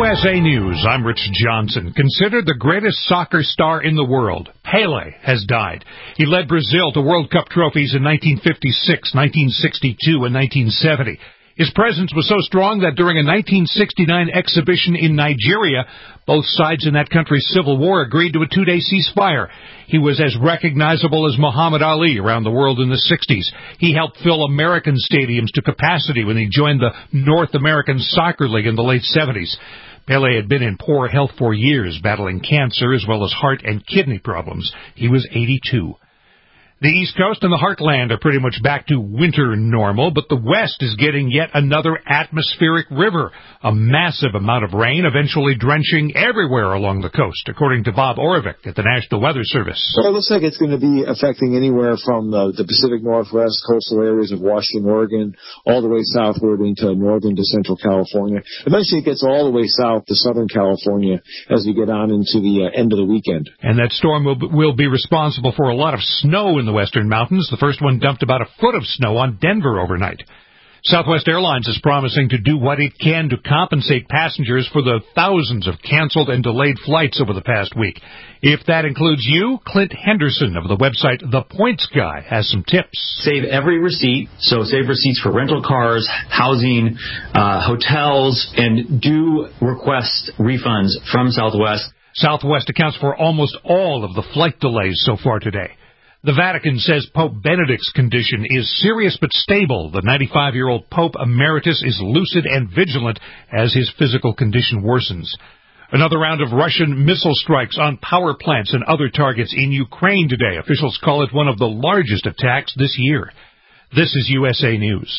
USA News, I'm Rich Johnson. Considered the greatest soccer star in the world, Pelé has died. He led Brazil to World Cup trophies in 1956, 1962, and 1970. His presence was so strong that during a 1969 exhibition in Nigeria, both sides in that country's civil war agreed to a 2-day ceasefire. He was as recognizable as Muhammad Ali around the world in the 60s. He helped fill American stadiums to capacity when he joined the North American Soccer League in the late 70s. Pelé had been in poor health for years, battling cancer as well as heart and kidney problems. He was 82. The East Coast and the Heartland are pretty much back to winter normal, but the West is getting yet another atmospheric river, a massive amount of rain eventually drenching everywhere along the coast, according to Bob Oravec at the National Weather Service. Well, it looks like it's going to be affecting anywhere from the Pacific Northwest, coastal areas of Washington, Oregon, all the way southward into northern to central California. Eventually it gets all the way south to southern California as we get on into the end of the weekend. And that storm will be responsible for a lot of snow in the western mountains. The first one dumped about a foot of snow on Denver overnight. Southwest Airlines is promising to do what it can to compensate passengers for the thousands of canceled and delayed flights over the past week. If that includes you, Clint Henderson of the website The Points Guy has some tips. Save every receipt, so save receipts for rental cars, housing, hotels, and do request refunds from Southwest. Southwest accounts for almost all of the flight delays so far today. The Vatican says Pope Benedict's condition is serious but stable. The 95-year-old Pope Emeritus is lucid and vigilant as his physical condition worsens. Another round of Russian missile strikes on power plants and other targets in Ukraine today. Officials call it one of the largest attacks this year. This is USA News.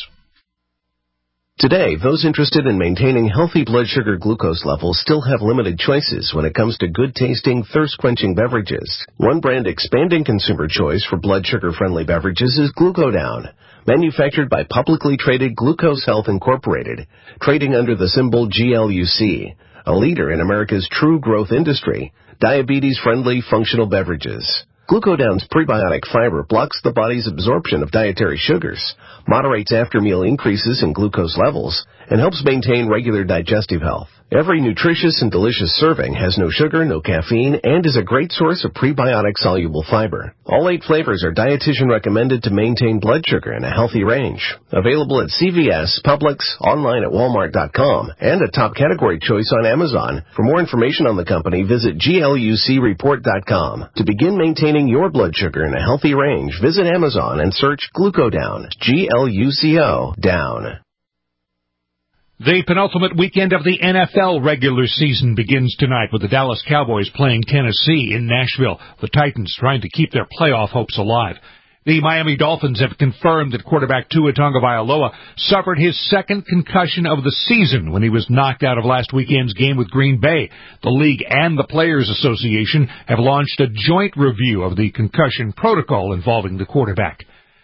Today, those interested in maintaining healthy blood sugar glucose levels still have limited choices when it comes to good-tasting, thirst-quenching beverages. One brand expanding consumer choice for blood sugar-friendly beverages is Glucodown, manufactured by publicly traded Glucose Health Incorporated, trading under the symbol GLUC, a leader in America's true growth industry, diabetes-friendly functional beverages. Glucodown's prebiotic fiber blocks the body's absorption of dietary sugars, moderates after-meal increases in glucose levels, and helps maintain regular digestive health. Every nutritious and delicious serving has no sugar, no caffeine, and is a great source of prebiotic-soluble fiber. All 8 flavors are dietitian recommended to maintain blood sugar in a healthy range. Available at CVS, Publix, online at Walmart.com, and a top category choice on Amazon. For more information on the company, visit GLUCreport.com. To begin maintaining your blood sugar in a healthy range, visit Amazon and search Glucodown, GLUCO, down. The penultimate weekend of the NFL regular season begins tonight with the Dallas Cowboys playing Tennessee in Nashville. The Titans trying to keep their playoff hopes alive. The Miami Dolphins have confirmed that quarterback Tua Tagovailoa suffered his second concussion of the season when he was knocked out of last weekend's game with Green Bay. The league and the Players Association have launched a joint review of the concussion protocol involving the quarterback.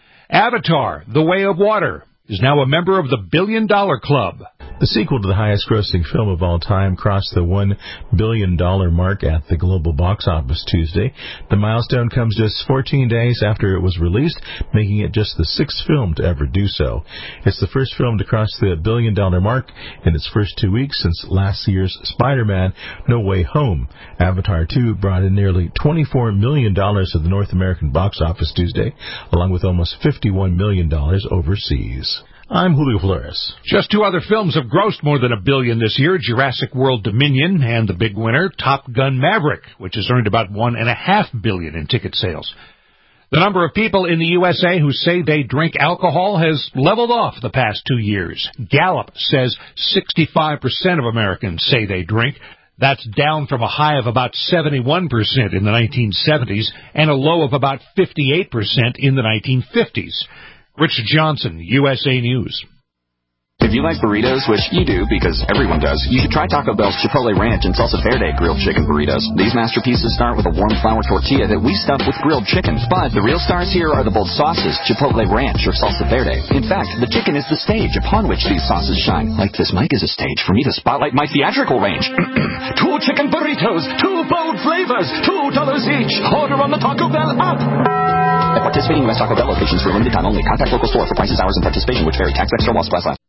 Avatar: The Way of Water is now a member of the $1 Billion Club. The sequel to the highest-grossing film of all time crossed the $1 billion mark at the global box office Tuesday. The milestone comes just 14 days after it was released, making it just the 6th film to ever do so. It's the first film to cross the $1 billion mark in its first 2 weeks since last year's Spider-Man No Way Home. Avatar 2 brought in nearly $24 million to the North American box office Tuesday, along with almost $51 million overseas. I'm Julio Flores. Just 2 other films have grossed more than $1 billion this year: Jurassic World Dominion and the big winner, Top Gun Maverick, which has earned about $1.5 billion in ticket sales. The number of people in the USA who say they drink alcohol has leveled off the past 2 years. Gallup says 65% of Americans say they drink. That's down from a high of about 71% in the 1970s and a low of about 58% in the 1950s. Rich Johnson, USA News. If you like burritos, which you do because everyone does, you should try Taco Bell's Chipotle Ranch and Salsa Verde grilled chicken burritos. These masterpieces start with a warm flour tortilla that we stuff with grilled chicken. But the real stars here are the bold sauces, Chipotle Ranch or Salsa Verde. In fact, the chicken is the stage upon which these sauces shine. Like this mic is a stage for me to spotlight my theatrical range. 2 chicken burritos, 2 bold flavors, $2 each. Order on the Taco Bell app. At participating U.S. Taco Bell locations for a limited time only. Contact local store for prices, hours, and participation, which vary. Tax extra while supplies last.